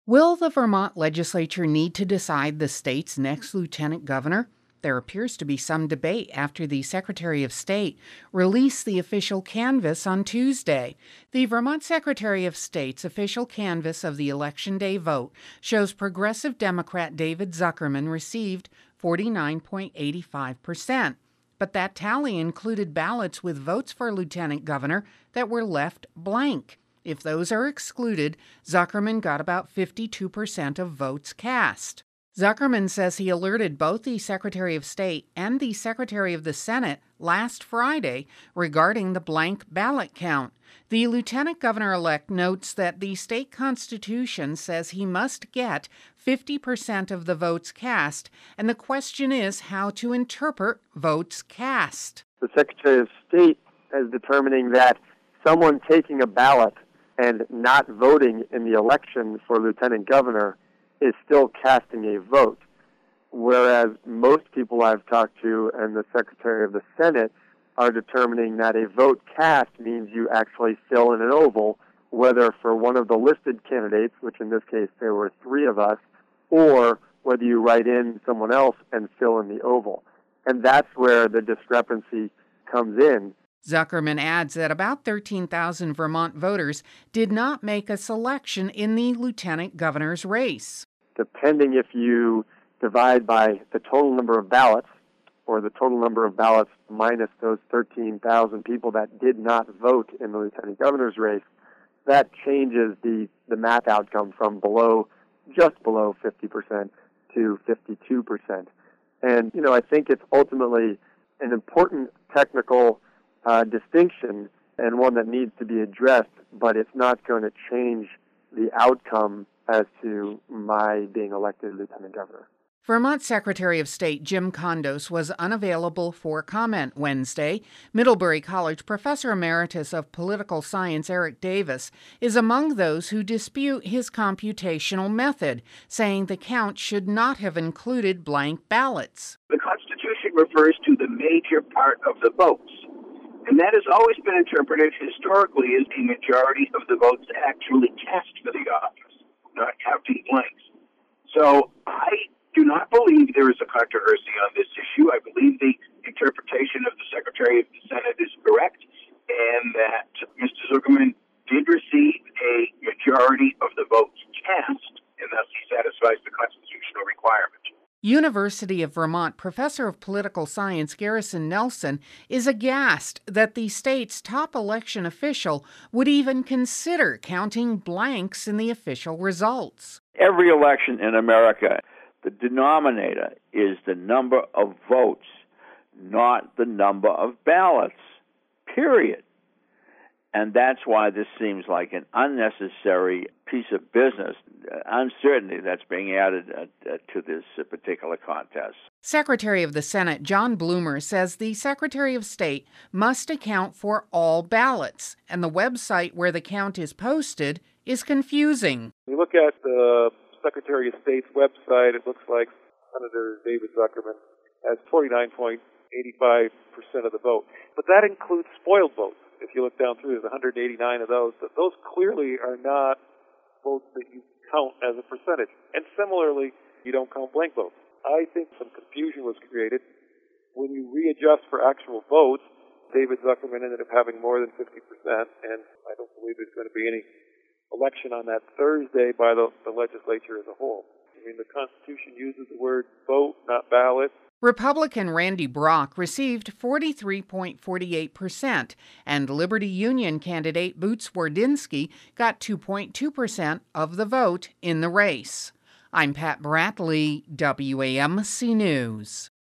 Will the Vermont legislature need to decide the state's next lieutenant governor? There appears to be some debate after the Secretary of State released the official canvass on Tuesday. The Vermont Secretary of State's official canvass of the Election Day vote shows progressive Democrat David Zuckerman received 49.85%. But that tally included ballots with votes for lieutenant governor that were left blank. If those are excluded, Zuckerman got about 52% of votes cast. Zuckerman says he alerted both the Secretary of State and the Secretary of the Senate last Friday regarding the blank ballot count. The lieutenant governor-elect notes that the state constitution says he must get 50% of the votes cast, and the question is how to interpret votes cast. The Secretary of State is determining that someone taking a ballot and not voting in the election for lieutenant governor is still casting a vote, whereas most people I've talked to and the Secretary of the Senate are determining that a vote cast means you actually fill in an oval, whether for one of the listed candidates, which in this case there were three of us, or whether you write in someone else and fill in the oval. And that's where the discrepancy comes in. Zuckerman adds that about 13,000 Vermont voters did not make a selection in the lieutenant governor's race. Depending if you divide by the total number of ballots or the total number of ballots minus those 13,000 people that did not vote in the lieutenant governor's race, that changes the math outcome from just below 50% to 52%. And, I think it's ultimately an important technical distinction and one that needs to be addressed, but it's not going to change the outcome as to my being elected lieutenant governor. Vermont Secretary of State Jim Kondos was unavailable for comment Wednesday. Middlebury College Professor Emeritus of Political Science Eric Davis is among those who dispute his computational method, saying the count should not have included blank ballots. The Constitution refers to the major part of the votes, and that has always been interpreted historically as the majority of the votes actually cast for the office, not counting blanks. So I do not believe there is a controversy on this issue. I believe the interpretation of the Secretary of the Senate is correct, and that Mr. Zuckerman did receive a majority of the votes cast, and thus he satisfies the constitutional requirement. University of Vermont professor of political science Garrison Nelson is aghast that the state's top election official would even consider counting blanks in the official results. Every election in America, the denominator is the number of votes, not the number of ballots, period. And that's why this seems like an unnecessary piece of business, uncertainty that's being added to this particular contest. Secretary of the Senate John Bloomer says the Secretary of State must account for all ballots, and the website where the count is posted is confusing. You look at the Secretary of State's website, it looks like Senator David Zuckerman has 49.85% of the vote. But that includes spoiled votes. If you look down through, there's 189 of those. Those clearly are not votes that you count as a percentage. And similarly, you don't count blank votes. I think some confusion was created. When you readjust for actual votes, David Zuckerman ended up having more than 50%, and I don't believe there's going to be any election on that Thursday by the legislature as a whole. I mean, the Constitution uses the word vote, not ballot. Republican Randy Brock received 43.48%, and Liberty Union candidate Boots Wardynski got 2.2% of the vote in the race. I'm Pat Bradley, WAMC News.